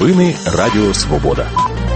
Новини Радіо Свобода.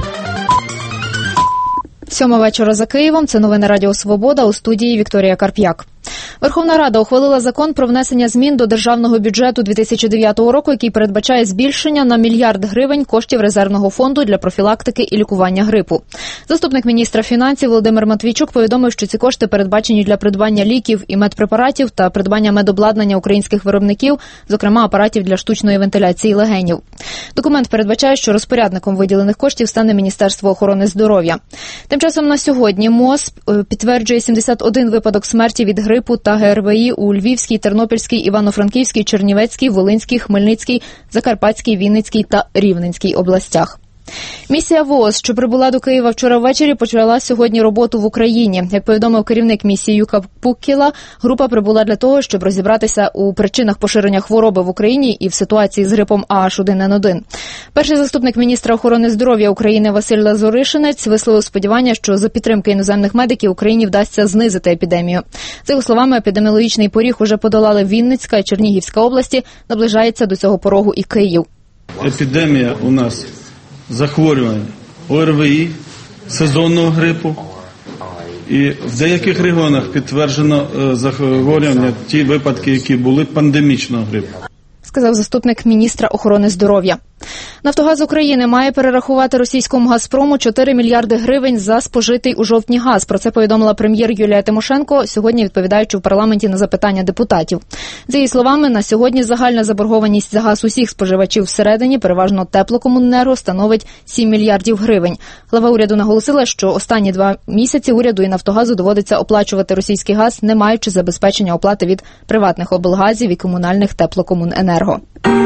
7 вечора за Києвом. Це новини Радіо Свобода, у студії Вікторія Карп'як. Верховна Рада ухвалила закон про внесення змін до Державного бюджету 2009 року, який передбачає збільшення на 1 мільярд гривень коштів резервного фонду для профілактики і лікування грипу. Заступник міністра фінансів Володимир Матвійчук повідомив, що ці кошти передбачені для придбання ліків і медпрепаратів та придбання медобладнання українських виробників, зокрема апаратів для штучної вентиляції легенів. Документ передбачає, що розпорядником виділених коштів стане Міністерство охорони здоров'я. Тим часом на сьогодні МОЗ підтверджує 71 випадок смерті від грипу та ГРВІ у Львівській, Тернопільській, Івано-Франківській, Чернівецькій, Волинській, Хмельницькій, Закарпатській, Вінницькій та Рівненській областях. Місія ВООЗ, що прибула до Києва вчора ввечері, почала сьогодні роботу в Україні. Як повідомив керівник місії Юка Пуккіла, група прибула для того, щоб розібратися у причинах поширення хвороби в Україні і в ситуації з грипом AH1N1. Перший заступник міністра охорони здоров'я України Василь Лазуришинець висловив сподівання, що за підтримки іноземних медиків Україні вдасться знизити епідемію. За його словами, епідеміологічний поріг уже подолали Вінницька і Чернігівська області, наближається до цього порогу і Київ. Епідемія у нас захворювань ОРВІ, сезонного грипу. І в деяких регіонах підтверджено захворювання, ті випадки, які були пандемічного грипу. Сказав заступник міністра охорони здоров'я. «Нафтогаз України має перерахувати російському «Газпрому» 4 мільярди гривень за спожитий у жовтні газ. Про це повідомила прем'єр Юлія Тимошенко, сьогодні відповідаючи в парламенті на запитання депутатів. За її словами, на сьогодні загальна заборгованість за газ усіх споживачів всередині, переважно теплокомуненерго, становить 7 мільярдів гривень. Глава уряду наголосила, що останні 2 місяці уряду і «Нафтогазу» доводиться оплачувати російський газ, не маючи забезпечення оплати від приватних облгазів і комунальних теплокомуненерго.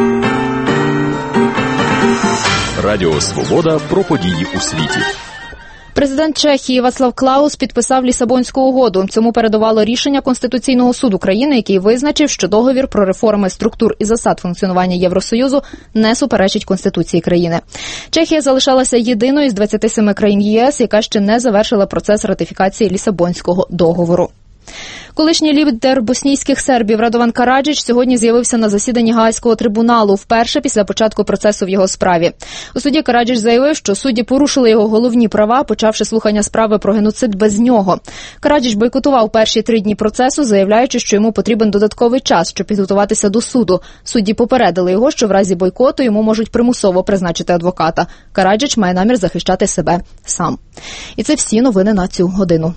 Радіо Свобода про події у світі. Президент Чехії Вацлав Клаус підписав Лісабонську угоду. Цьому передувало рішення Конституційного суду країни, який визначив, що договір про реформи структур і засад функціонування Євросоюзу не суперечить Конституції країни. Чехія залишалася єдиною з 27 країн ЄС, яка ще не завершила процес ратифікації Лісабонського договору. Колишній лідер боснійських сербів Радован Караджич сьогодні з'явився на засіданні Гаазького трибуналу вперше після початку процесу в його справі. У суді Караджич заявив, що судді порушили його головні права, почавши слухання справи про геноцид без нього. Караджич бойкотував перші 3 дні процесу, заявляючи, що йому потрібен додатковий час, щоб підготуватися до суду. Судді попередили його, що в разі бойкоту йому можуть примусово призначити адвоката. Караджич має намір захищати себе сам. І це всі новини на цю годину.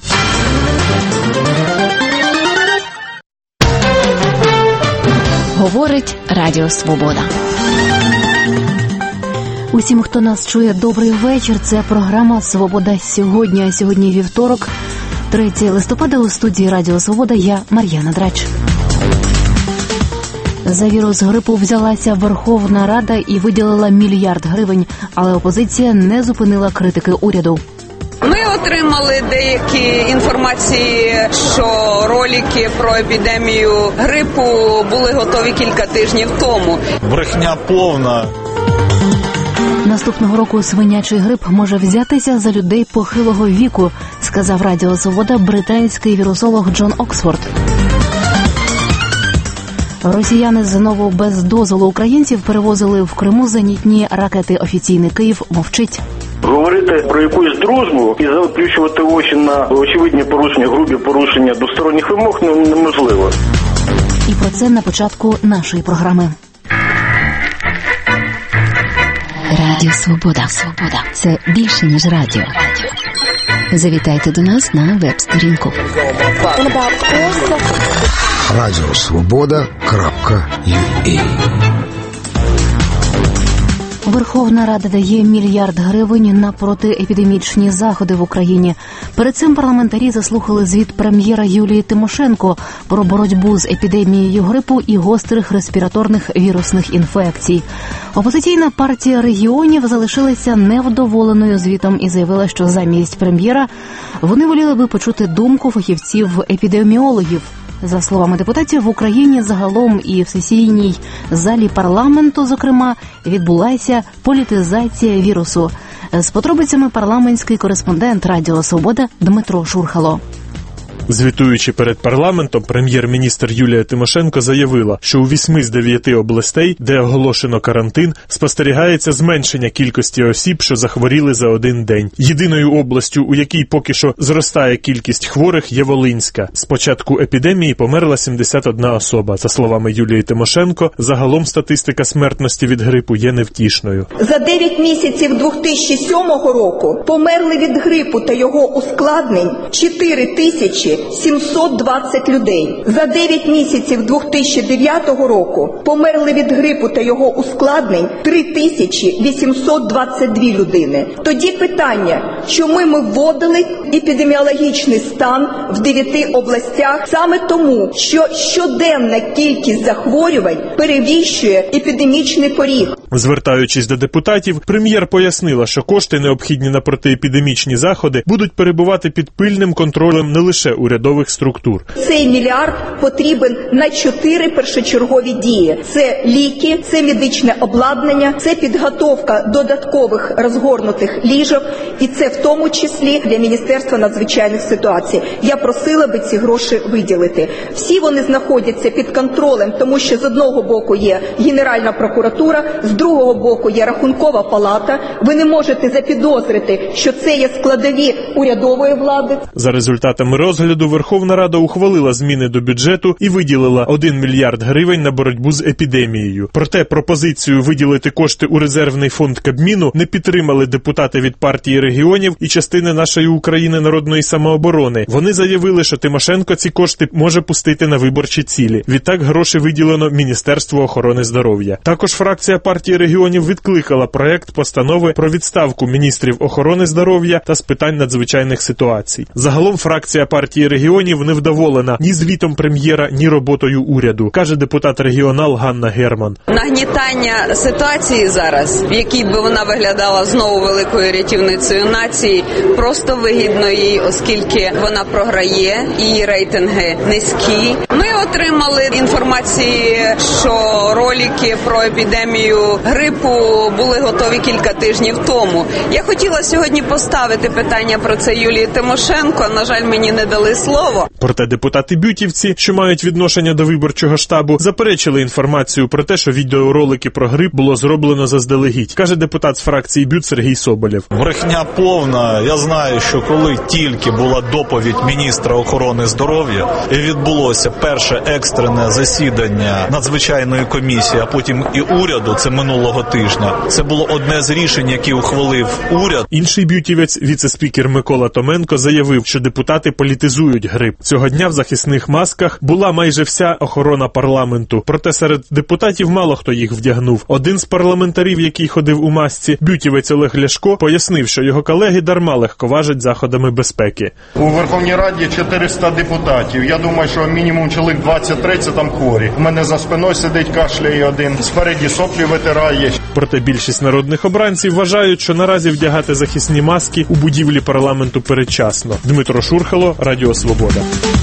Говорить Радіо Свобода. Усім, хто нас чує, добрий вечір. Це програма «Свобода сьогодні». А сьогодні вівторок, 3 листопада, у студії Радіо Свобода я, Мар'яна Драч. За вірус грипу взялася Верховна Рада і виділила 1 мільярд гривень, але опозиція не зупинила критики уряду. Ми отримали деякі інформації, що ролики про епідемію грипу були готові кілька тижнів тому. Брехня повна. Наступного року свинячий грип може взятися за людей похилого віку, сказав Радіо Свобода британський вірусолог Джон Оксфорд. Росіяни знову без дозволу українців перевозили в Криму зенітні ракети. Офіційний Київ мовчить. Говорити про якусь дружбу і заплющувати очі на очевидні порушення, грубі порушення двосторонніх вимог неможливо. І про це на початку нашої програми. Радіо Свобода. Це більше, ніж радіо. Завітайте до нас на веб-сторінку. Радіосвобода.ua. Верховна Рада дає 1 мільярд гривень на протиепідемічні заходи в Україні. Перед цим парламентарі заслухали звіт прем'єра Юлії Тимошенко про боротьбу з епідемією грипу і гострих респіраторних вірусних інфекцій. Опозиційна партія регіонів залишилася невдоволеною звітом і заявила, що замість прем'єра вони воліли би почути думку фахівців-епідеміологів. За словами депутатів, в Україні загалом і в сесійній залі парламенту, зокрема, відбулася політизація вірусу. З подробицями парламентський кореспондент Радіо Свобода Дмитро Шурхало. Звітуючи перед парламентом, прем'єр-міністр Юлія Тимошенко заявила, що у 8 з 9 областей, де оголошено карантин, спостерігається зменшення кількості осіб, що захворіли за один день. Єдиною областю, у якій поки що зростає кількість хворих, є Волинська. З початку епідемії померла 71 особа. За словами Юлії Тимошенко, загалом статистика смертності від грипу є невтішною. За 9 місяців 2007 року померли від грипу та його ускладнень 4720 людей. За 9 місяців 2009 року померли від грипу та його ускладнень 3822 людини. Тоді питання, чому ми вводили епідеміологічний стан в 9 областях? Саме тому, що щоденна кількість захворювань перевищує епідемічний поріг. Звертаючись до депутатів, прем'єр пояснила, що кошти, необхідні на протиепідемічні заходи, будуть перебувати під пильним контролем не лише урядових структур. Цей мільярд потрібен на 4 першочергові дії. Це ліки, це медичне обладнання, це підготовка додаткових розгорнутих ліжок, і це в тому числі для Міністерства надзвичайних ситуацій. Я просила би ці гроші виділити. Всі вони знаходяться під контролем, тому що з одного боку є Генеральна прокуратура, з другого боку є Рахункова палата. Ви не можете запідозрити, що це є складові урядової влади. За результатами розгляду Верховна Рада ухвалила зміни до бюджету і виділила 1 мільярд гривень на боротьбу з епідемією. Проте пропозицію виділити кошти у резервний фонд Кабміну не підтримали депутати від партії регіонів і частини нашої України народної самооборони. Вони заявили, що Тимошенко ці кошти може пустити на виборчі цілі. Відтак гроші виділено Міністерству охорони здоров'я. Також фракція партії регіонів відкликала проект постанови про відставку міністрів охорони здоров'я та з питань надзвичайних ситуацій. Загалом фракція партії регіонів не вдоволена ні звітом прем'єра, ні роботою уряду, каже депутат-регіонал Ганна Герман. Нагнітання ситуації зараз, в якій би вона виглядала знову великою рятівницею нації, просто вигідно їй, оскільки вона програє, її рейтинги низькі. Ми отримали інформації, що ролики про епідемію грипу були готові кілька тижнів тому. Я хотіла сьогодні поставити питання про це Юлії Тимошенко, на жаль, мені не дали слово. Проте депутати-бютівці, що мають відношення до виборчого штабу, заперечили інформацію про те, що відеоролики про грип було зроблено заздалегідь, каже депутат з фракції БЮТ Сергій Соболєв. Брехня повна. Я знаю, що коли тільки була доповідь міністра охорони здоров'я і відбулося перше екстрене засідання надзвичайної комісії, а потім і уряду, це минулого тижня. Це було одне з рішень, які ухвалив уряд. Інший бютівець, віце-спікер Микола Томенко, заявив, що депутати політизують грип. Цього дня в захисних масках була майже вся охорона парламенту. Проте серед депутатів мало хто їх вдягнув. Один з парламентарів, який ходив у масці, бютівець Олег Ляшко, пояснив, що його колеги дарма легковажать заходами безпеки. У Верховній Раді 400 депутатів. Я думаю, що мінімум чоловік 20-30 там хворі. У мене за спиною сидить, кашляє один, спереді соплі витирає. Проте більшість народних обранців вважають, що наразі вдягати захисні маски у будівлі парламенту передчасно. Дмитро Шурхало, Радіо Свобода.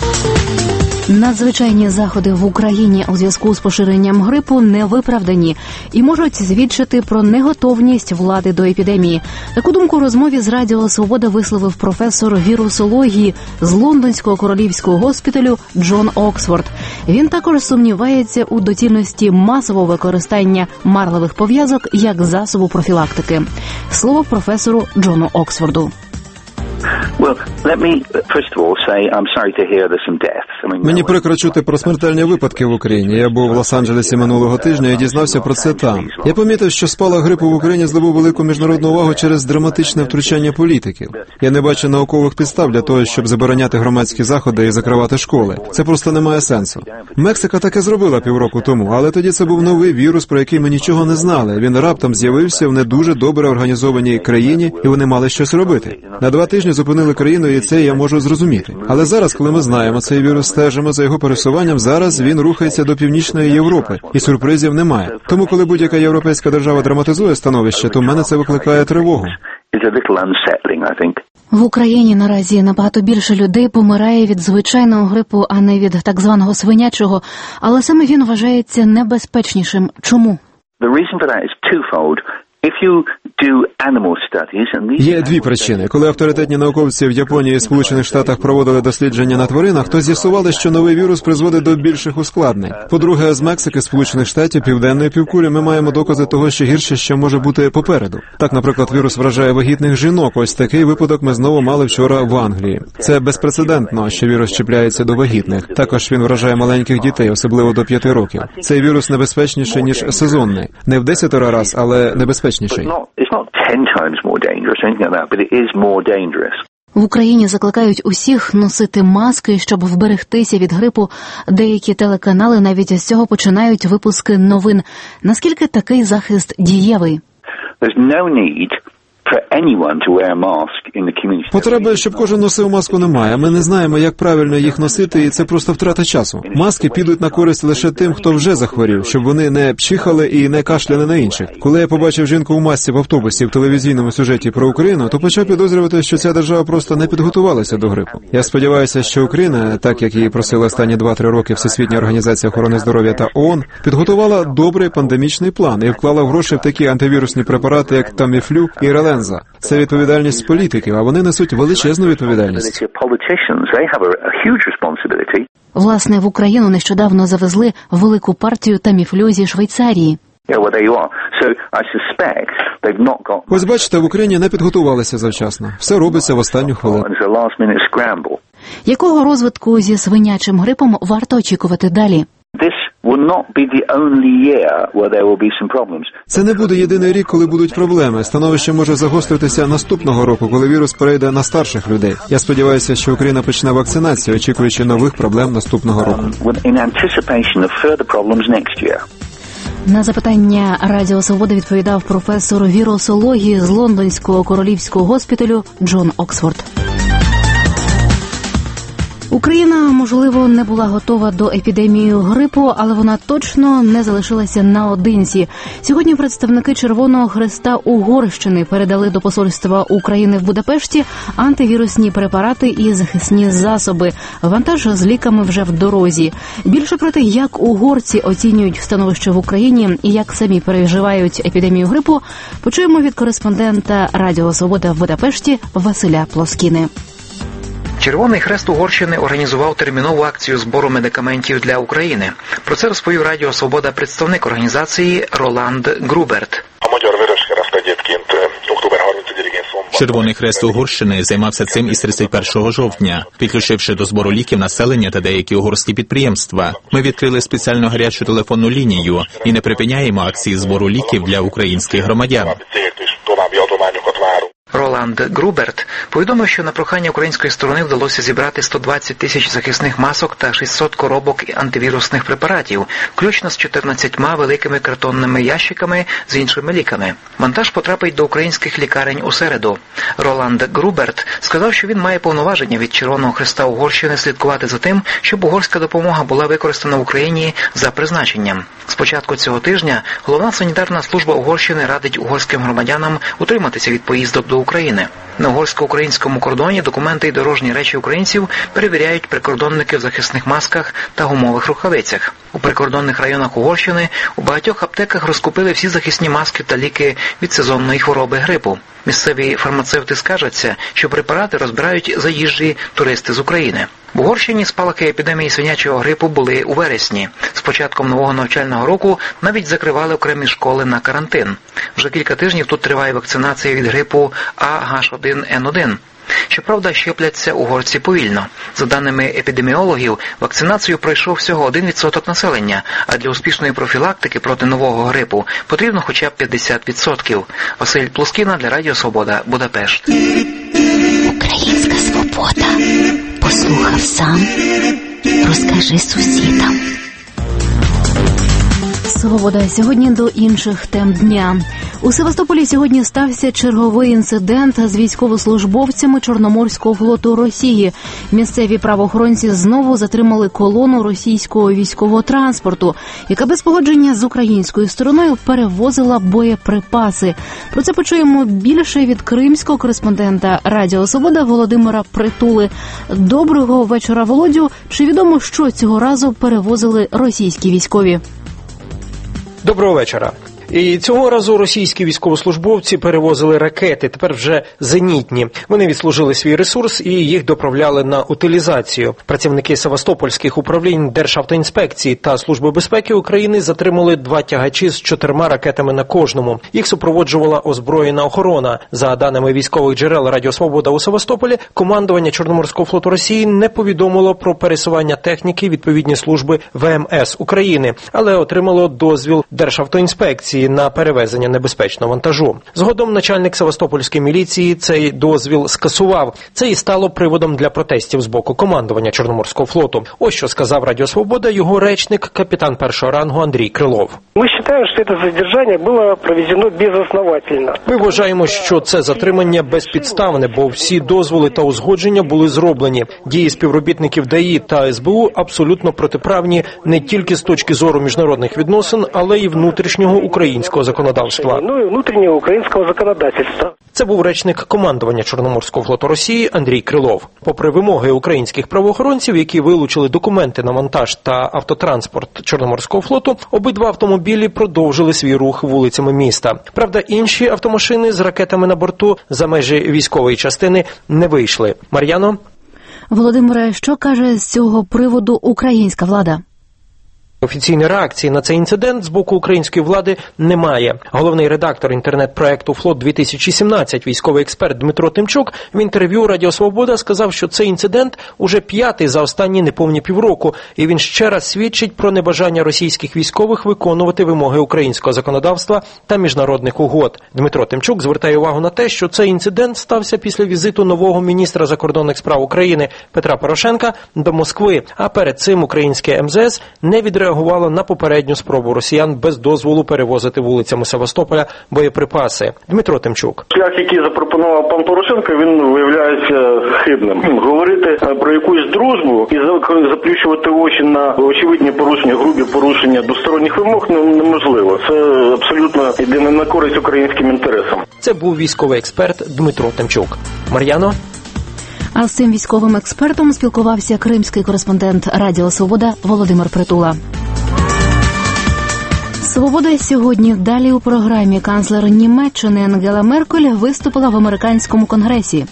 Надзвичайні заходи в Україні у зв'язку з поширенням грипу не виправдані і можуть свідчити про неготовність влади до епідемії. Таку думку у розмові з Радіо Свобода висловив професор вірусології з Лондонського королівського госпіталю Джон Оксфорд. Він також сумнівається у доцільності масового використання марлевих пов'язок як засобу профілактики. Слово професору Джону Оксфорду. Мені прикро чути про смертельні випадки в Україні. Я був в Лос-Анджелесі минулого тижня і дізнався про це там. Я помітив, що спалах грипу в Україні здобув велику міжнародну увагу через драматичне втручання політиків. Я не бачу наукових підстав для того, щоб забороняти громадські заходи і закривати школи. Це просто не має сенсу. Мексика таке зробила півроку тому, але тоді це був новий вірус, про який ми нічого не знали. Він раптом з'явився в не дуже добре організованій країні, і вони мали щось робити. На 2 тижні зупинили країну, і це я можу зрозуміти. Але зараз, коли ми знаємо цей вірус, стежимо за його пересуванням, зараз він рухається до Північної Європи, і сюрпризів немає. Тому, коли будь-яка європейська держава драматизує становище, то в мене це викликає тривогу. В Україні наразі набагато більше людей помирає від звичайного грипу, а не від так званого свинячого, але саме він вважається небезпечнішим. Чому? Є дві причини. Коли авторитетні науковці в Японії і Сполучених Штатах проводили дослідження на тваринах, то з'ясували, що новий вірус призводить до більших ускладнень. По-друге, з Мексики, Сполучених Штатів, Південної півкулі ми маємо докази того, що гірше ще може бути попереду. Так, наприклад, вірус вражає вагітних жінок. Ось такий випадок ми знову мали вчора в Англії. Це безпрецедентно, що вірус чіпляється до вагітних. Також він вражає маленьких дітей, особливо до 5 років. Цей вірус небезпечніший, ніж сезонний. Не в 10 раз, але небезпечніший. В Україні закликають усіх носити маски, щоб вберегтися від грипу. Деякі телеканали навіть з цього починають випуски новин. Наскільки такий захист дієвий? Потреби, щоб кожен носив маску, немає. Ми не знаємо, як правильно їх носити, і це просто втрата часу. Маски підуть на користь лише тим, хто вже захворів, щоб вони не пчихали і не кашляли на інших. Коли я побачив жінку в масці в автобусі в телевізійному сюжеті про Україну, то почав підозрювати, що ця держава просто не підготувалася до грипу. Я сподіваюся, що Україна, так як її просили останні 2-3 роки Всесвітня організація охорони здоров'я та ООН, підготувала добрий пандемічний план і вклала гроші в такі антивірусні препарати, як Таміфлю і Реленза. Це відповідальність політиків, а вони несуть величезну відповідальність. Власне, в Україну нещодавно завезли велику партію Таміфлю зі Швейцарії. Ось бачите, в Україні не підготувалися завчасно. Все робиться в останню хвилину. Якого розвитку зі свинячим грипом варто очікувати далі? Це не буде єдиний рік, коли будуть проблеми. Становище може загостритися наступного року, коли вірус перейде на старших людей. Я сподіваюся, що Україна почне вакцинацію, очікуючи нових проблем наступного року. На запитання Радіо Свобода відповідав професор вірусології з Лондонського королівського госпіталю Джон Оксфорд. Україна, можливо, не була готова до епідемії грипу, але вона точно не залишилася наодинці. Сьогодні представники Червоного Хреста Угорщини передали до посольства України в Будапешті антивірусні препарати і захисні засоби. Вантаж з ліками вже в дорозі. Більше про те, як угорці оцінюють становище в Україні і як самі переживають епідемію грипу, почуємо від кореспондента Радіо Свобода в Будапешті Василя Плоскіни. Червоний Хрест Угорщини організував термінову акцію збору медикаментів для України. Про це розповів Радіо Свобода представник організації Роланд Груберт. Червоний Хрест Угорщини займався цим із 31 жовтня, підключивши до збору ліків населення та деякі угорські підприємства. Ми відкрили спеціальну гарячу телефонну лінію і не припиняємо акції збору ліків для українських громадян. Роланд Груберт повідомив, що на прохання української сторони вдалося зібрати 120 тисяч захисних масок та 600 коробок антивірусних препаратів, включно з 14 великими картонними ящиками з іншими ліками. Вантаж потрапить до українських лікарень у середу. Роланд Груберт сказав, що він має повноваження від Червоного Хреста Угорщини слідкувати за тим, щоб угорська допомога була використана в Україні за призначенням. З початку цього тижня головна санітарна служба Угорщини радить угорським громадянам утриматися від поїздок до України. На угорсько-українському кордоні документи і дорожні речі українців перевіряють прикордонники в захисних масках та гумових рукавицях. У прикордонних районах Угорщини у багатьох аптеках розкупили всі захисні маски та ліки від сезонної хвороби грипу. Місцеві фармацевти скаржаться, що препарати розбирають заїжджі туристи з України. В Угорщині спалахи епідемії свинячого грипу були у вересні. З початком нового навчального року навіть закривали окремі школи на карантин. Вже кілька тижнів тут триває вакцинація від грипу AH1N1. Щоправда, щепляться угорці повільно. За даними епідеміологів, вакцинацію пройшов всього 1% населення, а для успішної профілактики проти нового грипу потрібно хоча б 50%. Василь Плоскіна для Радіо Свобода, Будапешт. Українська свобода. Послухав сам, розкажи сусідам. Свобода. Сьогодні до інших тем дня. У Севастополі сьогодні стався черговий інцидент з військовослужбовцями Чорноморського флоту Росії. Місцеві правоохоронці знову затримали колону російського військового транспорту, яка без погодження з українською стороною перевозила боєприпаси. Про це почуємо більше від кримського кореспондента Радіо Свобода Володимира Притули. Доброго вечора, Володю. Чи відомо, що цього разу перевозили російські військові? Доброго вечора. І цього разу російські військовослужбовці перевозили ракети, тепер вже зенітні. Вони відслужили свій ресурс і їх доправляли на утилізацію. Працівники севастопольських управлінь Державтоінспекції та Служби безпеки України затримали 2 тягачі з 4 ракетами на кожному. Їх супроводжувала озброєна охорона. За даними військових джерел Радіо Свобода у Севастополі, командування Чорноморського флоту Росії не повідомило про пересування техніки відповідні служби ВМС України, але отримало дозвіл Державтоінспекції на перевезення небезпечного вантажу. Згодом начальник Севастопольської міліції цей дозвіл скасував. Це і стало приводом для протестів з боку командування Чорноморського флоту. Ось що сказав Радіо Свобода його речник, капітан першого рангу Андрій Крилов. Ми вважаємо, що це задержання було проведено безосновательно. Ми вважаємо, що це затримання безпідставне, бо всі дозволи та узгодження були зроблені. Дії співробітників ДАІ та СБУ абсолютно протиправні не тільки з точки зору міжнародних відносин, але й внутрішнього українського законодавства. Ну і внутрішнього українського законодавства. Це був речник командування Чорноморського флоту Росії Андрій Крилов. Попри вимоги українських правоохоронців, які вилучили документи на вантаж та автотранспорт Чорноморського флоту, обидва автомобілі продовжили свій рух вулицями міста. Правда, інші автомашини з ракетами на борту за межі військової частини не вийшли. Мар'яно? Володимире, що каже з цього приводу українська влада? Офіційної реакції на цей інцидент з боку української влади немає. Головний редактор інтернет-проекту «Флот-2017», військовий експерт Дмитро Тимчук, в інтерв'ю Радіо Свобода сказав, що цей інцидент уже 5-й за останні неповні півроку, і він ще раз свідчить про небажання російських військових виконувати вимоги українського законодавства та міжнародних угод. Дмитро Тимчук звертає увагу на те, що цей інцидент стався після візиту нового міністра закордонних справ України Петра Порошенка до Москви, а перед цим українське МЗС не відреагувало на попередню спробу росіян без дозволу перевозити вулицями Севастополя боєприпаси. Дмитро Тимчук. Шлях, який запропонував пан Порошенко, він виявляється хибним. Говорити про якусь дружбу і заплющувати очі на очевидні порушення, грубі порушення двосторонніх вимог неможливо. Це абсолютно йде не на користь українським інтересам. Це був військовий експерт Дмитро Тимчук. Мар'яно? А з цим військовим експертом спілкувався кримський кореспондент Радіо Свобода Володимир Притула. Свобода сьогодні. Далі у програмі канцлер Німеччини Ангела Меркель виступила в американському конгресі.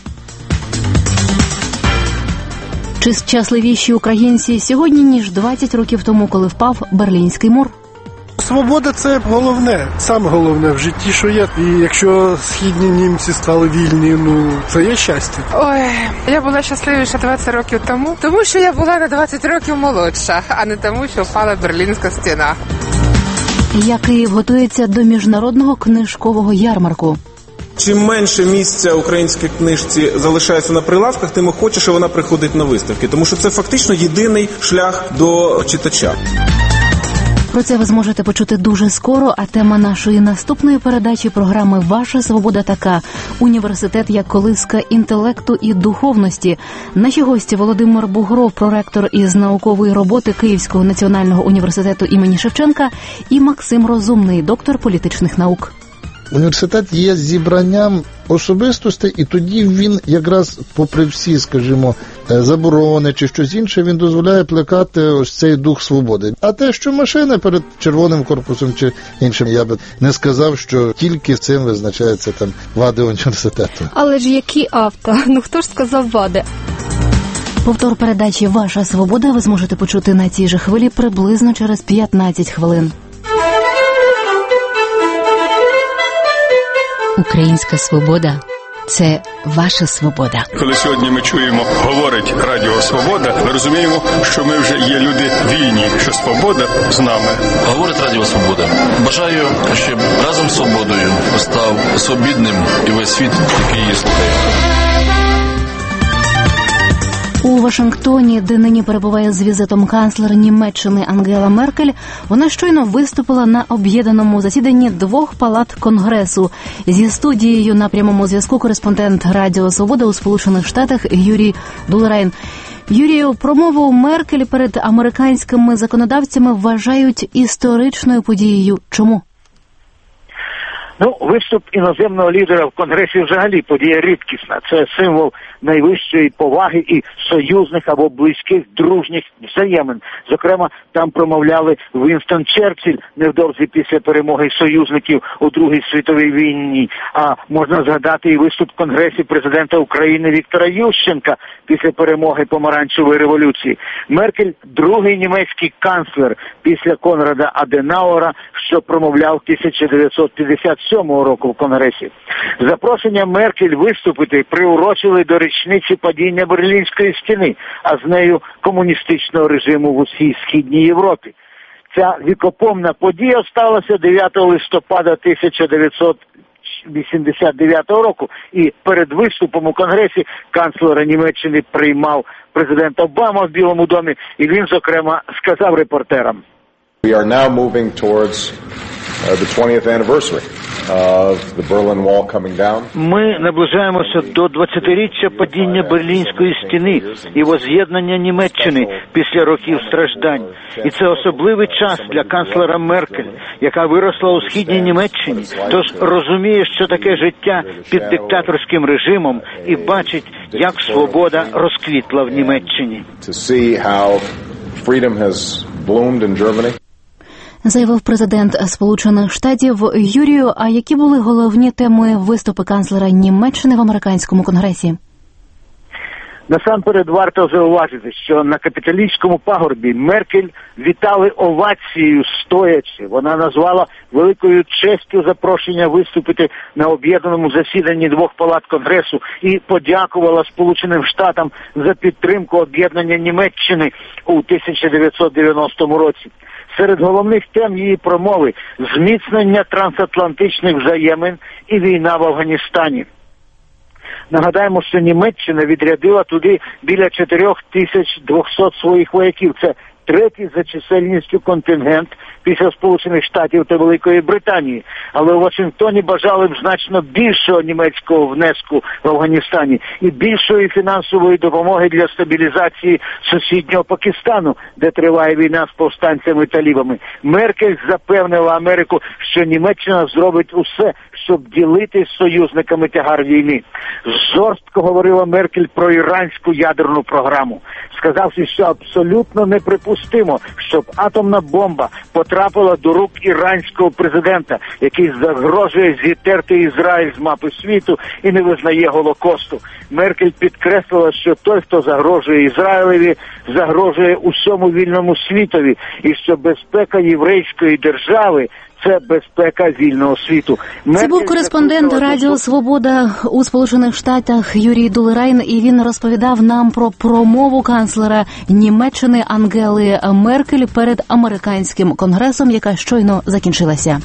Чи щасливіші українці сьогодні, ніж 20 років тому, коли впав Берлінський мур? Свобода – це головне, саме головне в житті, що є. І якщо східні німці стали вільні, це є щастя. Ой, я була щасливіша 20 років тому що я була на 20 років молодша, а не тому, що впала Берлінська стіна. Як Київ готується до міжнародного книжкового ярмарку? Чим менше місця українській книжці залишається на прилавках, тим охочіше вона приходить на виставки, тому що це фактично єдиний шлях до читача. Про це ви зможете почути дуже скоро, а тема нашої наступної передачі програми «Ваша свобода» така – університет як колиска інтелекту і духовності. Наші гості Володимир Бугров, проректор із наукової роботи Київського національного університету імені Шевченка, і Максим Розумний, доктор політичних наук. Університет є зібранням особистостей, і тоді він якраз, попри всі, скажімо, заборони чи щось інше, він дозволяє плекати ось цей дух свободи. А те, що машини перед Червоним корпусом чи іншим, я би не сказав, що тільки цим визначаються там вади університету. Але ж які авто? Хто ж сказав вади? Повтор передачі «Ваша свобода» ви зможете почути на цій же хвилі приблизно через 15 хвилин. Українська свобода – це ваша свобода. Коли сьогодні ми чуємо, говорить Радіо Свобода, ми розуміємо, що ми вже є люди вільні, що свобода з нами. Говорить Радіо Свобода. Бажаю, щоб разом з свободою став свобідним і весь світ, який її слухає. У Вашингтоні, де нині перебуває з візитом канцлер Німеччини Ангела Меркель, вона щойно виступила на об'єднаному засіданні 2 палат Конгресу. Зі студією на прямому зв'язку кореспондент Радіо Свобода у Сполучених Штатах Юрій Дулерайн. Юрію, промову Меркель перед американськими законодавцями вважають історичною подією. Чому? Виступ іноземного лідера в Конгресі взагалі подія рідкісна. Це символ найвищої поваги і союзних або близьких дружніх взаємин. Зокрема, там промовляли Вінстон Черчилль невдовзі після перемоги союзників у Другій світовій війні. А можна згадати і виступ в Конгресі президента України Віктора Ющенка після перемоги Помаранчевої революції. Меркель – другий німецький канцлер після Конрада Аденауера, що промовляв 1957 року в Конгресі. Запрошення Меркель виступити приурочили до річниці падіння Берлінської стіни, а з нею комуністичного режиму в усій Східній Європі. Ця вікопомна подія сталася 9 листопада 1989 року, і перед виступом у Конгресі канцлера Німеччини приймав президент Обама в Білому домі, і він, зокрема, сказав репортерам: We are now moving towards the 20th anniversary of the Berlin Wall coming down. Ми наближаємося до 20-річчя падіння Берлінської стіни і воз'єднання Німеччини після років страждань. І це особливий час для канцлера Меркель, яка виросла у Східній Німеччині, тож розуміє, що таке життя під диктаторським режимом, і бачить, як свобода розквітла в Німеччині. To see how freedom has bloomed in Germany. Заявив президент Сполучених Штатів. Юрію, а які були головні теми виступу канцлера Німеччини в американському конгресі? Насамперед варто зауважити, що на Капітолійському пагорбі Меркель вітали овацією стоячи. Вона назвала великою честю запрошення виступити на об'єднаному засіданні двох палат Конгресу і подякувала Сполученим Штатам за підтримку об'єднання Німеччини у 1990 році. Серед головних тем її промови – зміцнення трансатлантичних взаємин і війна в Афганістані. Нагадаємо, що Німеччина відрядила туди біля 4200 своїх вояків. Це третій за чисельністю контингент після Сполучених Штатів та Великої Британії. Але у Вашингтоні бажали б значно більшого німецького внеску в Афганістані і більшої фінансової допомоги для стабілізації сусіднього Пакистану, де триває війна з повстанцями талібами. Меркель запевнила Америку, що Німеччина зробить усе, щоб ділити з союзниками тягар війни. Жорстко говорила Меркель про іранську ядерну програму, сказавши, що абсолютно неприпустимо, щоб атомна бомба потрапила до рук іранського президента, який загрожує зітерти Ізраїль з мапи світу і не визнає Голокосту. Меркель підкреслила, що той, хто загрожує Ізраїлеві, загрожує усьому вільному світові, і що безпека єврейської держави – це безпека вільного світу. Це був кореспондент Радіо Свобода у Сполучених Штатах Юрій Дулерайн, і він розповідав нам про промову канцлера Німеччини Ангели Меркель перед американським конгресом, яка щойно закінчилася.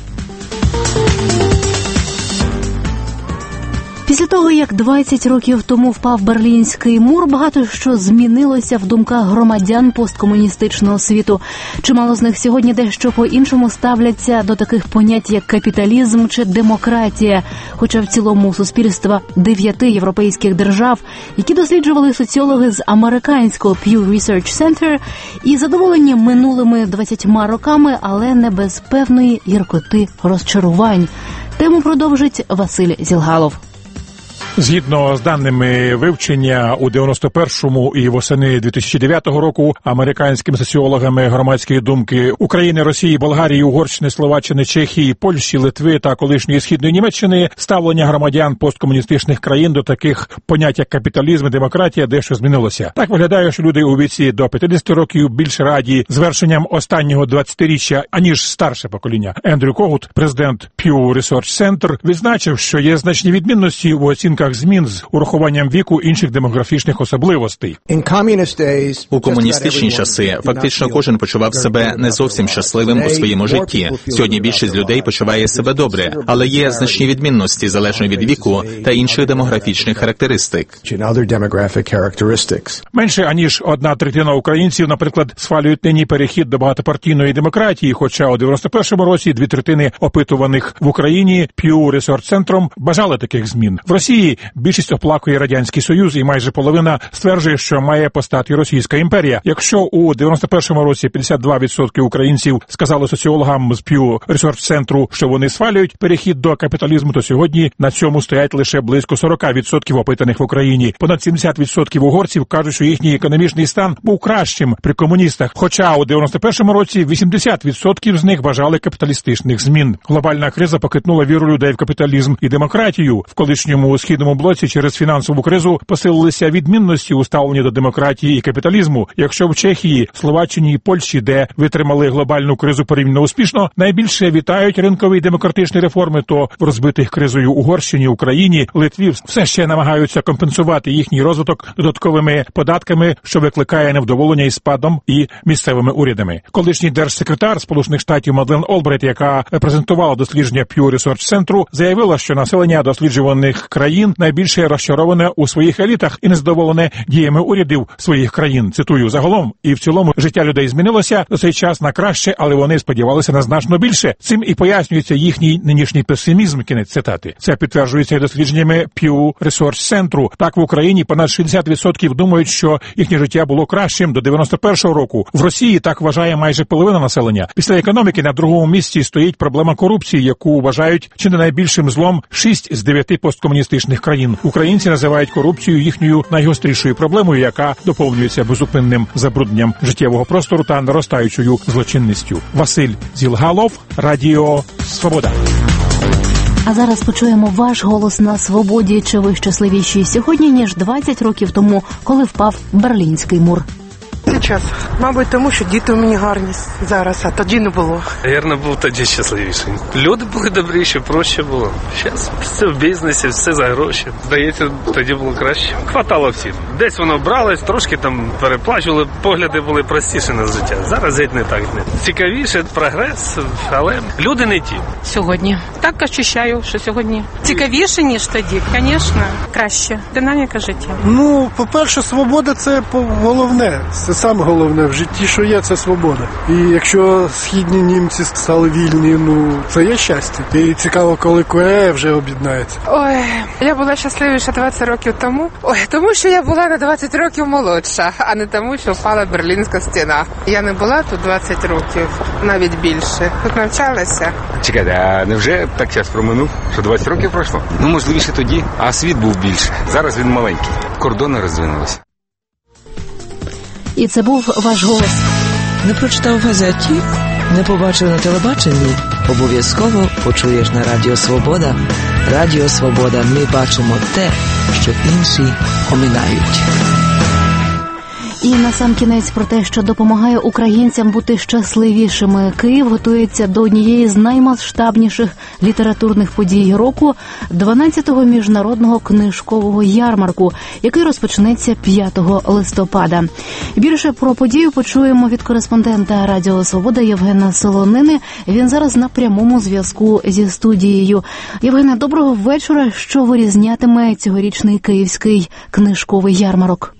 Після того, як 20 років тому впав Берлінський мур, багато що змінилося в думках громадян посткомуністичного світу. Чимало з них сьогодні дещо по-іншому ставляться до таких понять, як капіталізм чи демократія. Хоча в цілому суспільства 9 європейських держав, які досліджували соціологи з американського Pew Research Center, і задоволені минулими 20 роками, але не без певної гіркоти розчарувань. Тему продовжить Василь Зілгалов. Згідно з даними вивчення у 91-му і восени 2009 року американськими соціологами громадської думки України, Росії, Болгарії, Угорщини, Словаччини, Чехії, Польщі, Литви та колишньої Східної Німеччини ставлення громадян посткомуністичних країн до таких понять, як капіталізм і демократія, дещо змінилося. Так виглядає, що люди у віці до 50 років більше раді звершенням останнього 20-річчя, аніж старше покоління. Ендрю Когут, президент Pew Research Center, відзначив, що є значні відмінності у оцінках змін з урахуванням віку інших демографічних особливостей. У комуністичні часи фактично кожен почував себе не зовсім щасливим у своєму житті. Сьогодні більшість людей почуває себе добре, але є значні відмінності залежно від віку та інших демографічних характеристик. Менше аніж 1/3 українців, наприклад, схвалюють нині перехід до багатопартійної демократії, хоча у 91-му році 2/3 опитуваних в Україні Pew Research Centrum бажали таких змін. В Росії Україні більшість оплакує Радянський Союз, і майже половина стверджує, що має постати Російська імперія. Якщо у 91-му році 52% українців сказали соціологам з Pew Research Центру, що вони схвалюють перехід до капіталізму, то сьогодні на цьому стоять лише близько 40% опитаних в Україні. Понад 70% угорців кажуть, що їхній економічний стан був кращим при комуністах, хоча у 91-му році 80% з них бажали капіталістичних змін. Глобальна криза похитнула віру людей в капіталізм і демократію. В колишньому східному блоці через фінансову кризу посилилися відмінності у ставленні до демократії і капіталізму. Якщо в Чехії, Словаччині і Польщі, де витримали глобальну кризу порівняно успішно, найбільше вітають ринкові демократичні реформи, то в розбитих кризою Угорщині, Україні, Литві все ще намагаються компенсувати їхній розвиток додатковими податками, що викликає невдоволення із спадом і місцевими урядами. Колишній держсекретар Сполучених Штатів Мадлен Олбрайт, яка презентувала дослідження Pew Research Центру, заявила, що населення досліджуваних країн найбільше розчароване у своїх елітах і незадоволене діями урядів своїх країн. Цитую: загалом і в цілому життя людей змінилося за цей час на краще, але вони сподівалися на значно більше. Цим і пояснюється їхній нинішній песимізм. Кінець цитати. Це підтверджується і дослідженнями Pew Research Центру. Так, в Україні понад 60% думають, що їхнє життя було кращим до 91-го року. В Росії так вважає майже половина населення. Після економіки на другому місці стоїть проблема корупції, яку вважають чи не найбільшим злом 6 з 9 посткомуністичних країн. Українці називають корупцію їхньою найгострішою проблемою, яка доповнюється безупинним забрудненням життєвого простору та наростаючою злочинністю. Василь Зілгалов, Радіо Свобода. А зараз почуємо ваш голос на свободі. Чи ви щасливіші сьогодні, ніж 20 років тому, коли впав Берлінський мур? Зараз. Мабуть, тому що діти у мене гарні зараз, а тоді не було. Навірно, був тоді щасливіший. Люди були добріші, проще було. Зараз все в бізнесі, все за гроші. Здається, тоді було краще. Хватало всім. Десь воно бралось, трошки там переплачували, погляди були простіші на життя. Зараз геть не так. Цікавіше, прогрес, але люди не ті. Сьогодні. Так ощущаю, що сьогодні цікавіше, ніж тоді. Звісно, краще. Динаміка життя. Ну, по-перше, свобода – це головне. Це саме головне в житті, що є, це свобода. І якщо східні німці стали вільні, ну, це є щастя. І цікаво, коли Корея вже об'єднається. Ой, я була щасливіша 20 років тому. Ой, тому що я була на 20 років молодша, а не тому, що впала Берлінська стіна. Я не була тут 20 років, навіть більше. Тут навчалася. Чекайте, а невже так час проминув, що 20 років пройшло? Ну, можливіше тоді, а світ був більше. Зараз він маленький. Кордони роздвинулися. І це був ваш голос. Не прочитав в газеті, не побачив на телебаченні. Обов'язково почуєш на Радіо Свобода. Радіо Свобода. Ми бачимо те, що інші оминають. І насамкінець про те, що допомагає українцям бути щасливішими. Київ готується до однієї з наймасштабніших літературних подій року – 12-го міжнародного книжкового ярмарку, який розпочнеться 5 листопада. Більше про подію почуємо від кореспондента Радіо Свобода Євгена Солонини. Він зараз на прямому зв'язку зі студією. Євгене, доброго вечора. Що вирізнятиме цьогорічний київський книжковий ярмарок?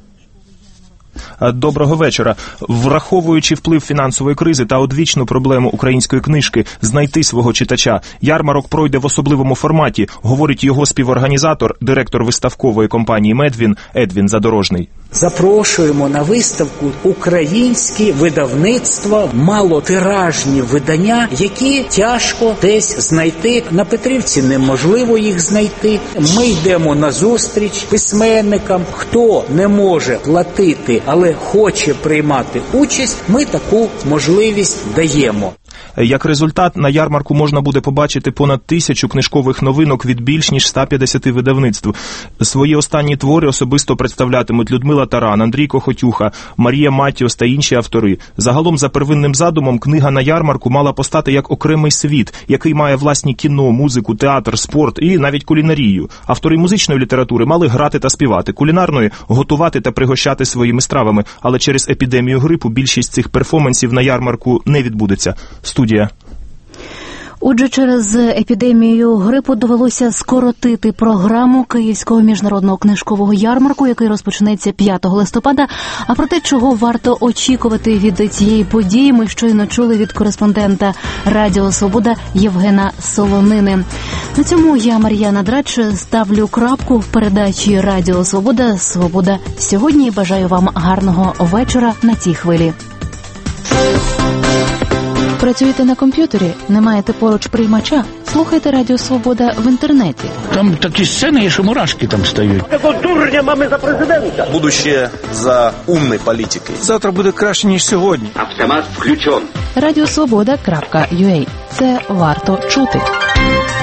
Доброго вечора. Враховуючи вплив фінансової кризи та одвічну проблему української книжки знайти свого читача, ярмарок пройде в особливому форматі, говорить його співорганізатор, директор виставкової компанії «Медвін» Едвін Задорожний. Запрошуємо на виставку українські видавництва, малотиражні видання, які тяжко десь знайти. На Петрівці неможливо їх знайти. Ми йдемо на зустріч письменникам. Хто не може платити, але хоче приймати участь, ми таку можливість даємо. Як результат, на ярмарку можна буде побачити понад 1000 книжкових новинок від більш ніж 150 видавництв. Свої останні твори особисто представлятимуть Людмила Таран, Андрій Кохотюха, Марія Матіос та інші автори. Загалом, за первинним задумом, книга на ярмарку мала постати як окремий світ, який має власні кіно, музику, театр, спорт і навіть кулінарію. Автори музичної літератури мали грати та співати, кулінарної – готувати та пригощати своїми стравами, але через епідемію грипу більшість цих перформансів на ярмарку не відбудеться. Студія. Отже, через епідемію грипу довелося скоротити програму Київського міжнародного книжкового ярмарку, який розпочнеться 5 листопада. А про те, чого варто очікувати від цієї події, ми щойно чули від кореспондента Радіо Свобода Євгена Солонини. На цьому я, Мар'яна Драч, ставлю крапку в передачі Радіо Свобода. Свобода сьогодні. Бажаю вам гарного вечора на цій хвилі. Працюєте на комп'ютері? Не маєте поруч приймача? Слухайте Радіо Свобода в інтернеті. Там такі сцени, що мурашки там стають. Такого дурня mamy за президента. Будущее за умной політикою. Завтра буде краще, ніж сьогодні. Автомат включен. Радіосвобода.ua. Це варто чути.